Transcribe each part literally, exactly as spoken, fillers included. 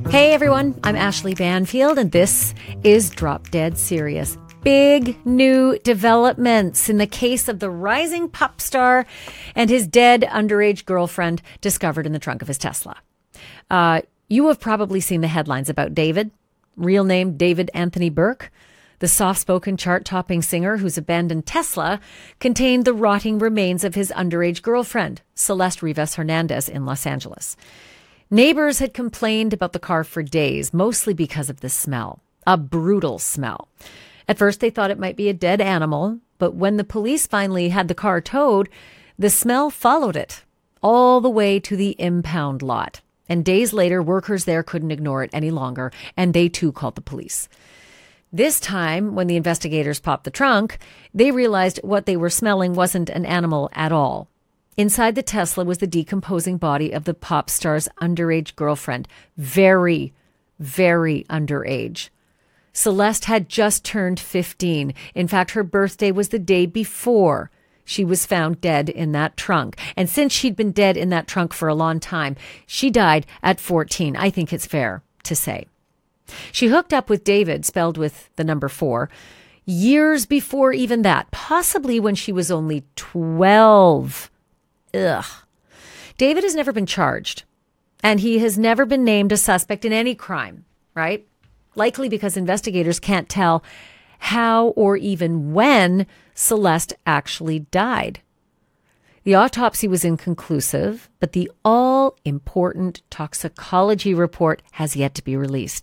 Hey everyone, I'm Ashley Banfield, and this is Drop Dead Serious. Big new developments in the case of the rising pop star and his dead underage girlfriend discovered in the trunk of his Tesla. Uh, you have probably seen the headlines about David, real name David Anthony Burke, the soft-spoken chart-topping singer whose abandoned Tesla contained the rotting remains of his underage girlfriend, Celeste Rivas Hernandez, in Los Angeles. Neighbors had complained about the car for days, mostly because of the smell, a brutal smell. At first, they thought it might be a dead animal, but when the police finally had the car towed, the smell followed it all the way to the impound lot. And days later, workers there couldn't ignore it any longer, and they too called the police. This time, when the investigators popped the trunk, they realized what they were smelling wasn't an animal at all. Inside the Tesla was the decomposing body of the pop star's underage girlfriend. Very, very underage. Celeste had just turned fifteen. In fact, her birthday was the day before she was found dead in that trunk. And since she'd been dead in that trunk for a long time, she died at fourteen. I think it's fair to say. She hooked up with David, spelled with the number four, years before even that, possibly when she was only twelve. Ugh. David has never been charged, and he has never been named a suspect in any crime, right? Likely because investigators can't tell how or even when Celeste actually died. The autopsy was inconclusive, but the all-important toxicology report has yet to be released,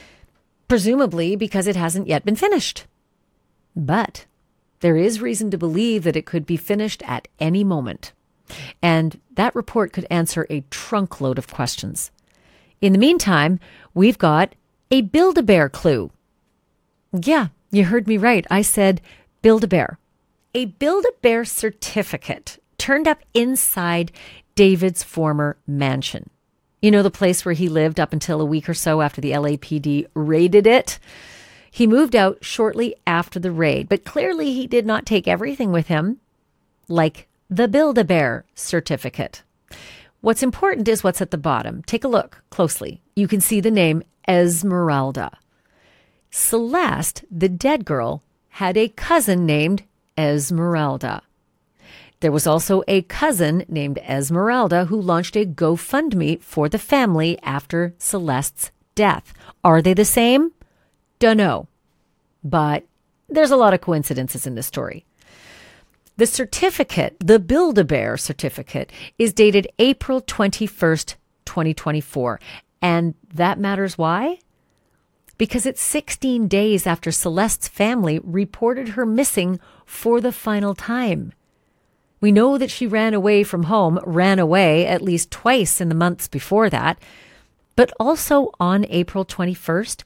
presumably because it hasn't yet been finished. But there is reason to believe that it could be finished at any moment. And that report could answer a trunkload of questions. In the meantime, we've got a Build-A-Bear clue. Yeah, you heard me right. I said Build-A-Bear. A Build-A-Bear certificate turned up inside David's former mansion. You know, the place where he lived up until a week or so after the L A P D raided it? He moved out shortly after the raid, but clearly he did not take everything with him, like the Build-A-Bear certificate. What's important is what's at the bottom. Take a look closely. You can see the name Esmeralda. Celeste, the dead girl, had a cousin named Esmeralda. There was also a cousin named Esmeralda who launched a GoFundMe for the family after Celeste's death. Are they the same? Dunno. But there's a lot of coincidences in this story. The certificate, the Build-A-Bear certificate, is dated April twenty-first, twenty twenty-four. And that matters why? Because it's sixteen days after Celeste's family reported her missing for the final time. We know that she ran away from home, ran away at least twice in the months before that. But also on April twenty-first,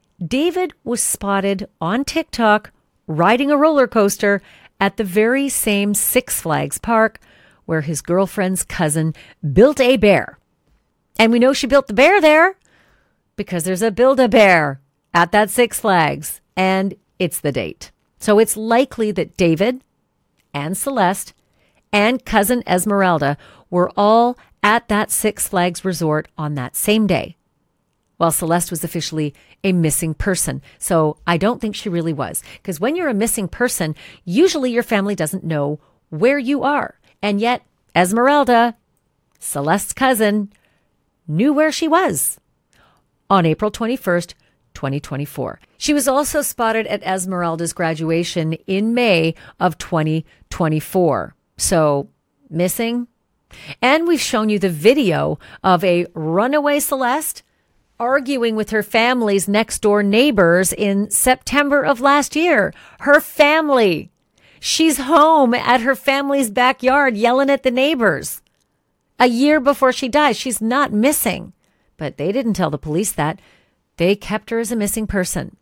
David was spotted on TikTok riding a roller coaster at the very same Six Flags park where his girlfriend's cousin built a bear. And we know she built the bear there because there's a Build-A-Bear at that Six Flags, and it's the date. So it's likely that David and Celeste and cousin Esmeralda were all at that Six Flags resort on that same day, while Celeste was officially a missing person. So I don't think she really was, because when you're a missing person, usually your family doesn't know where you are. And yet Esmeralda, Celeste's cousin, knew where she was on April twenty-first, twenty twenty-four. She was also spotted at Esmeralda's graduation in May of twenty twenty-four. So missing. And we've shown you the video of a runaway Celeste arguing with her family's next door neighbors in September of last year. Her family. She's home at her family's backyard yelling at the neighbors. A year before she dies, she's not missing. But they didn't tell the police that. They kept her as a missing person.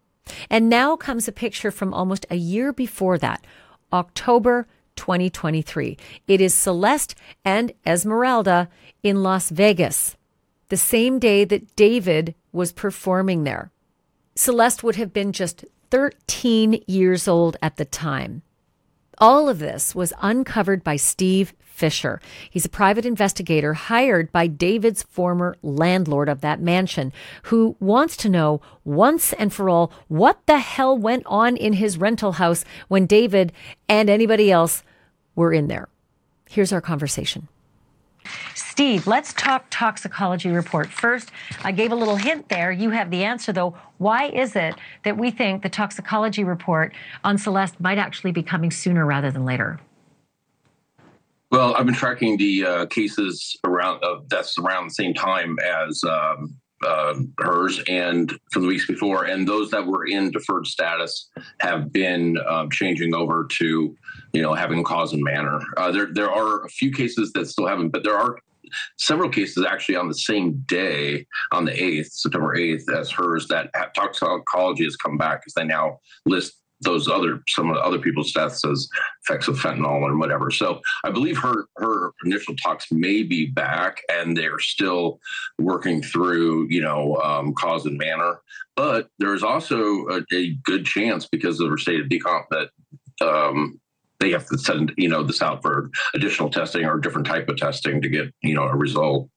And now comes a picture from almost a year before that, October twenty twenty-three. It is Celeste and Esmeralda in Las Vegas, the same day that David was performing there. Celeste would have been just thirteen years old at the time. All of this was uncovered by Steve Fisher. He's a private investigator hired by David's former landlord of that mansion, who wants to know once and for all what the hell went on in his rental house when David and anybody else were in there. Here's our conversation. Steve, let's talk toxicology report. First, I gave a little hint there. You have the answer, though. Why is it that we think the toxicology report on Celeste might actually be coming sooner rather than later? Well, I've been tracking the uh, cases around uh, that's around the same time as um, uh, hers and from the weeks before, and those that were in deferred status have been uh, changing over to, you know, having cause and manner. Uh, there, there are a few cases that still haven't, but there are several cases actually on the same day, on the eighth, September eighth, as hers, that toxicology has come back because they now list those other, some of the other people's deaths as effects of fentanyl or whatever. So I believe her her initial talks may be back, and they're still working through, you know, um, cause and manner. But there is also a, a good chance, because of her state of decomp, that um, they have to send, you know, this out for additional testing or a different type of testing to get, you know, a result.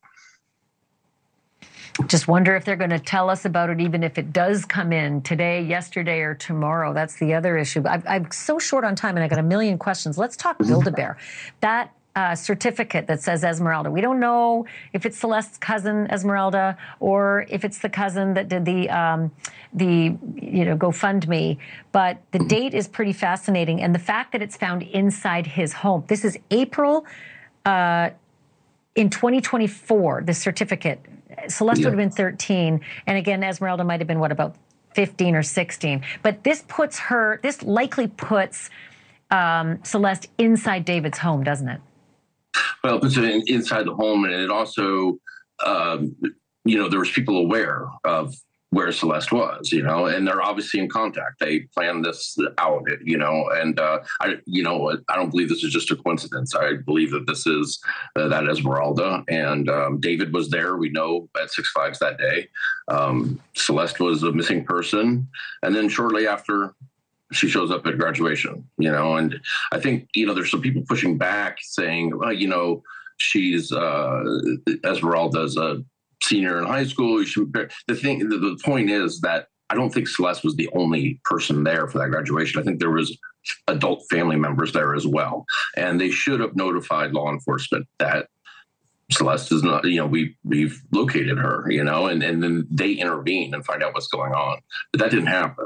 Just wonder if they're going to tell us about it, even if it does come in today, yesterday, or tomorrow. That's the other issue. I've, I'm so short on time, and I got a million questions. Let's talk Build-A-Bear. That uh, certificate that says Esmeralda. We don't know if it's Celeste's cousin Esmeralda or if it's the cousin that did the um, the you know GoFundMe. But the date is pretty fascinating, and the fact that it's found inside his home. This is April uh, in twenty twenty-four. The certificate. Celeste yeah. would have been thirteen. And again, Esmeralda might have been, what, about fifteen or sixteen. But this puts her, this likely puts um, Celeste inside David's home, doesn't it? Well, it puts it in, inside the home. And it also, um, you know, there was people aware of where Celeste was, you know, and they're obviously in contact. They planned this out, you know, and uh, I, you know, I don't believe this is just a coincidence. I believe that this is uh, that Esmeralda, and um, David was there. We know at Six Flags that day. Um, Celeste was a missing person, and then shortly after, she shows up at graduation, you know, and I think, you know, there's some people pushing back saying, well, you know, she's uh, Esmeralda's a senior in high school. You should, the thing, the, the point is that I don't think Celeste was the only person there for that graduation. I think there was adult family members there as well, and they should have notified law enforcement that Celeste is not, you know, we we've located her, you know, and and then they intervene and find out what's going on. But that didn't happen.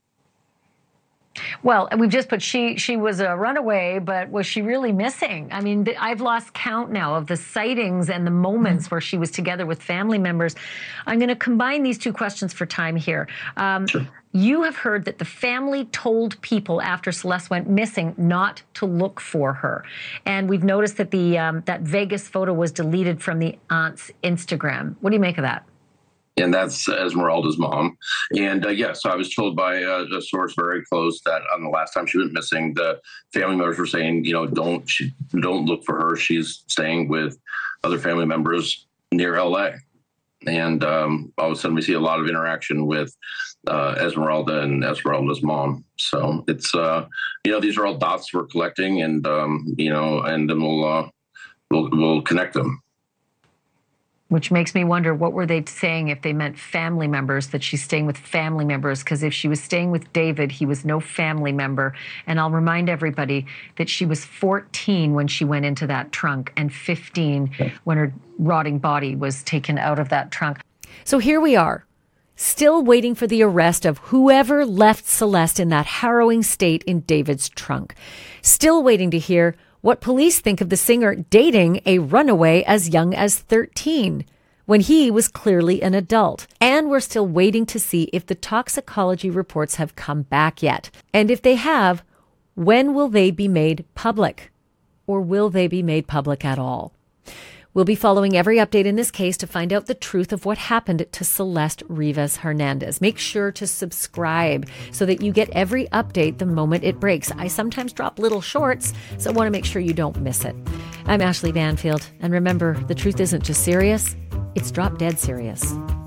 Well, we've just put she she was a runaway, but was she really missing? I mean, I've lost count now of the sightings and the moments where she was together with family members. I'm going to combine these two questions for time here. Um, sure. You have heard that the family told people after Celeste went missing not to look for her, and we've noticed that the um, that Vegas photo was deleted from the aunt's Instagram. What do you make of that? And that's Esmeralda's mom. And uh, yeah, so I was told by uh, a source very close that on the last time she went missing, the family members were saying, you know, don't she, don't look for her. She's staying with other family members near L A. And um, all of a sudden we see a lot of interaction with uh, Esmeralda and Esmeralda's mom. So it's, uh, you know, these are all dots we're collecting, and, um, you know, and then we'll, uh, we'll, we'll connect them. Which makes me wonder, what were they saying if they meant family members, that she's staying with family members? Because if she was staying with David, he was no family member. And I'll remind everybody that she was fourteen when she went into that trunk, and fifteen when her rotting body was taken out of that trunk. So here we are, still waiting for the arrest of whoever left Celeste in that harrowing state in David's trunk. Still waiting to hear what police think of the singer dating a runaway as young as thirteen, when he was clearly an adult. And we're still waiting to see if the toxicology reports have come back yet. And if they have, when will they be made public? Or will they be made public at all? We'll be following every update in this case to find out the truth of what happened to Celeste Rivas Hernandez. Make sure to subscribe so that you get every update the moment it breaks. I sometimes drop little shorts, so I want to make sure you don't miss it. I'm Ashley Banfield, and remember, the truth isn't just serious, it's drop dead serious.